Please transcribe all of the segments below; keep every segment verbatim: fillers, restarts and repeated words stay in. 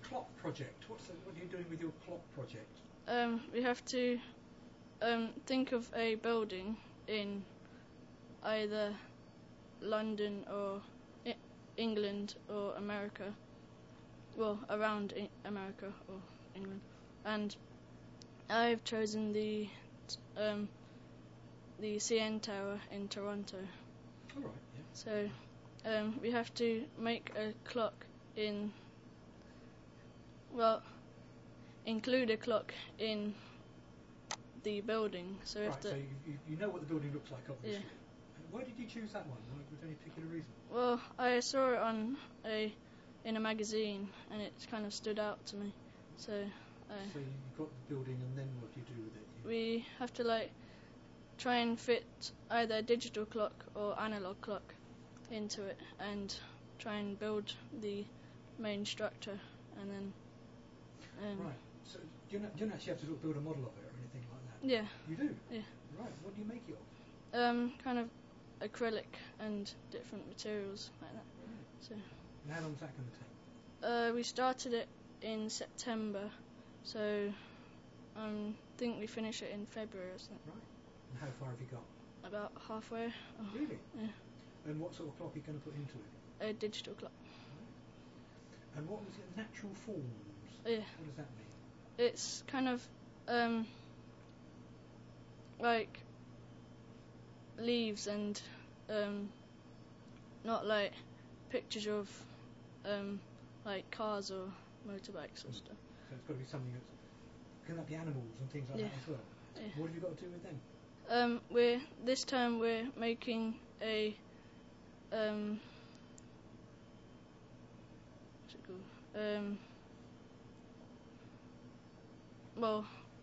clock project. What's the, what are you doing with your clock project? Um, we have to um, think of a building in either London or I- England or America, well, around I- America or England, and I've chosen the um, the C N Tower in Toronto. All right, yeah. So um, we have to make a clock in, well, include a clock in the building. So right, if the so you, you, you know what the building looks like, obviously. Yeah. Why did you choose that one? Was there any particular reason? well, I saw it on a in a magazine and it kind of stood out to me. So I, So you got the building, and then what do you do with it? You, we have to like try and fit either a digital clock or analog clock into it and try and build the main structure, and then um, right. So do you, not, do you not actually have to sort of build a model of it or anything like that? yeah, You do? yeah. Right. What do you make it of? Um, kind of acrylic and different materials like that. Right. So And how long is that going to take? uh, we started it in September, so I think we finish it in February or something. Right. And how far have you got? About halfway. Oh, Really? yeah. And what sort of clock are you going to put into it? A digital clock. Right. And what was it? Natural forms? Yeah. What does that mean? It's kind of um, like leaves and um, not like pictures of um, like cars or motorbikes or stuff. So it's got to be something that's... Can that be animals and things like Yeah. that as well? Yeah. What have you got to do with them? Um, we're this time we're making a um, what's it called? Um, well,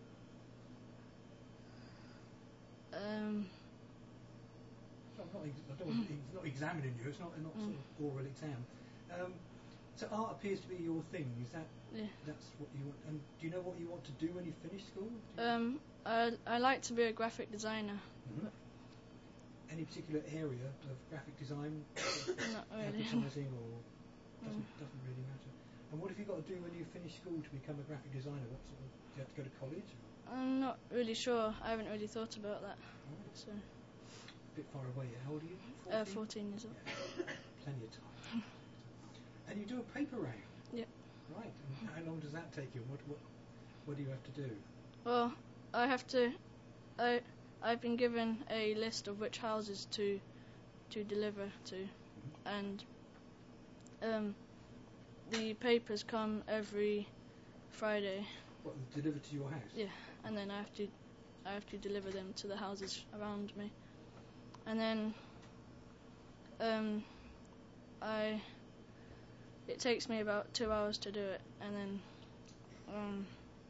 um, I'm not, ex- I don't want, it's not examining you. It's not, not Mm. sort of oral exam. Um, so art appears to be your thing. Is that yeah. that's what you want? And do you know what you want to do when you finish school? Do you- Um, I I like to be a graphic designer. Mhm. Any particular area of graphic design, Not really. advertising, or doesn't Mm. doesn't really matter? And what have you got to do when you finish school to become a graphic designer? What sort of, do you have to go to college? Or? I'm not really sure. I haven't really thought about that. Right. So, A bit far away. How old are you? uh, fourteen years old. Yeah. Plenty of time. And you do a paper round. Yep. Right. And how long does that take you? And what what what do you have to do? Well, I have to. I I've been given a list of which houses to to deliver to, and um, the papers come every Friday. What, delivered to your house? Yeah, and then I have to I have to deliver them to the houses around me, and then um, I it takes me about two hours to do it, and then um,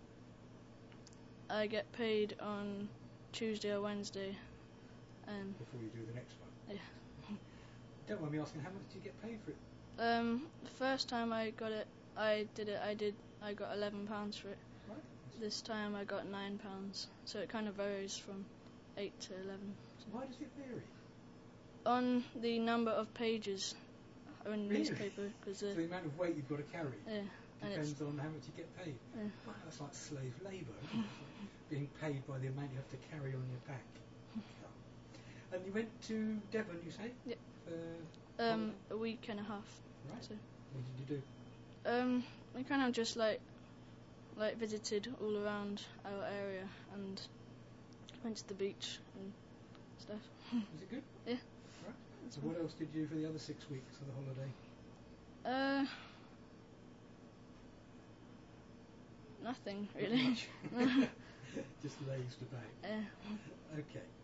I get paid on Tuesday or Wednesday, and Before you do the next one? yeah. Don't mind me asking, how much do you get paid for it? Um, the first time I got it, I did it. I did. I got eleven pounds for it. Right. This time I got nine pounds. So it kind of varies from eight to eleven. So why does it vary? On the number of pages in Really? newspaper, because So uh, the amount of weight you've got to carry yeah, and it's depends on how much you get paid. yeah. Wow, that's like slave labour, isn't it? It's like being paid by the amount you have to carry on your back. And you went to Devon, you say? Yeah. For um holiday? a week and a half. Right. So What did you do? um, we kind of just like like visited all around our area and went to the beach and stuff. Was it good? Yeah. Right. So what else did you do for the other six weeks of the holiday? Uh, nothing Not really. much. Just lazed about. Yeah. Okay.